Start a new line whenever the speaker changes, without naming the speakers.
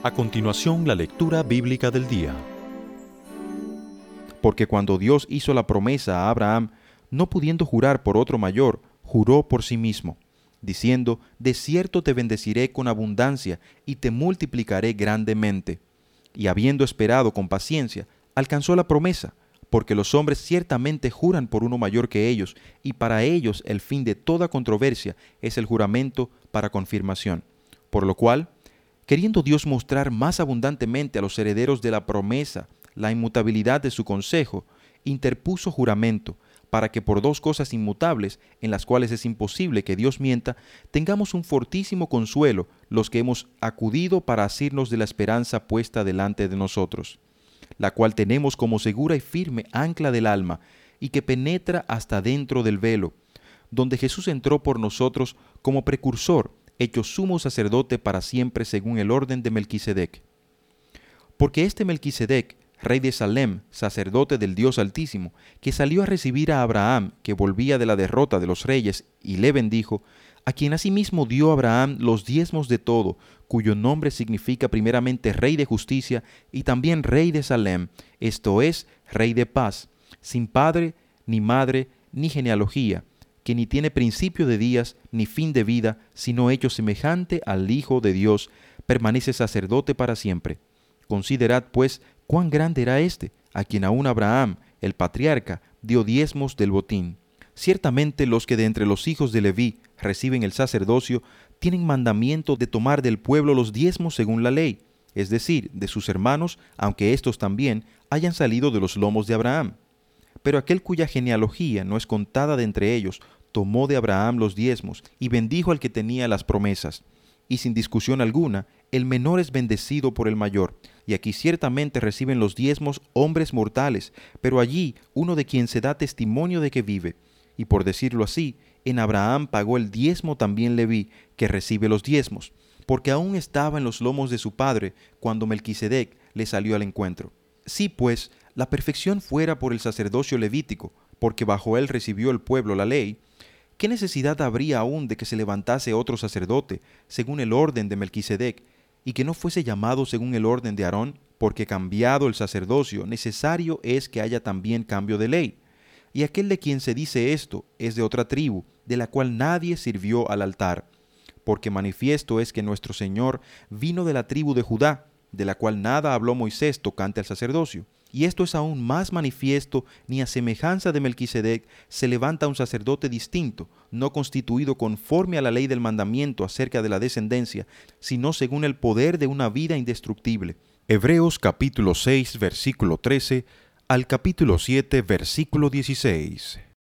A continuación, la lectura bíblica del día.
Porque cuando Dios hizo la promesa a Abraham, no pudiendo jurar por otro mayor, juró por sí mismo, diciendo: de cierto te bendeciré con abundancia y te multiplicaré grandemente. Y habiendo esperado con paciencia, alcanzó la promesa, porque los hombres ciertamente juran por uno mayor que ellos, y para ellos el fin de toda controversia es el juramento para confirmación. Por lo cual, queriendo Dios mostrar más abundantemente a los herederos de la promesa la inmutabilidad de su consejo, interpuso juramento, para que por dos cosas inmutables, en las cuales es imposible que Dios mienta, tengamos un fortísimo consuelo los que hemos acudido para asirnos de la esperanza puesta delante de nosotros, la cual tenemos como segura y firme ancla del alma, y que penetra hasta dentro del velo, donde Jesús entró por nosotros como precursor, hecho sumo sacerdote para siempre según el orden de Melquisedec. Porque este Melquisedec, rey de Salem, sacerdote del Dios Altísimo, que salió a recibir a Abraham, que volvía de la derrota de los reyes, y le bendijo, a quien asimismo dio Abraham los diezmos de todo, cuyo nombre significa primeramente Rey de Justicia y también Rey de Salem, esto es, Rey de Paz, sin padre, ni madre, ni genealogía, que ni tiene principio de días, ni fin de vida, sino hecho semejante al Hijo de Dios, permanece sacerdote para siempre. Considerad, pues, cuán grande era éste, a quien aún Abraham, el patriarca, dio diezmos del botín. Ciertamente los que de entre los hijos de Leví reciben el sacerdocio, tienen mandamiento de tomar del pueblo los diezmos según la ley, es decir, de sus hermanos, aunque éstos también hayan salido de los lomos de Abraham. Pero aquel cuya genealogía no es contada de entre ellos, tomó de Abraham los diezmos y bendijo al que tenía las promesas. Y sin discusión alguna, el menor es bendecido por el mayor. Y aquí ciertamente reciben los diezmos hombres mortales, pero allí uno de quien se da testimonio de que vive. Y por decirlo así, en Abraham pagó el diezmo también Leví, que recibe los diezmos, porque aún estaba en los lomos de su padre cuando Melquisedec le salió al encuentro. Si pues la perfección fuera por el sacerdocio levítico, porque bajo él recibió el pueblo la ley, ¿qué necesidad habría aún de que se levantase otro sacerdote, según el orden de Melquisedec, y que no fuese llamado según el orden de Aarón? Porque cambiado el sacerdocio, necesario es que haya también cambio de ley. Y aquel de quien se dice esto es de otra tribu, de la cual nadie sirvió al altar. Porque manifiesto es que nuestro Señor vino de la tribu de Judá, de la cual nada habló Moisés tocante al sacerdocio. Y esto es aún más manifiesto, ni a semejanza de Melquisedec se levanta un sacerdote distinto, no constituido conforme a la ley del mandamiento acerca de la descendencia, sino según el poder de una vida indestructible.
Hebreos capítulo 6, versículo 13 al capítulo 7, versículo 16.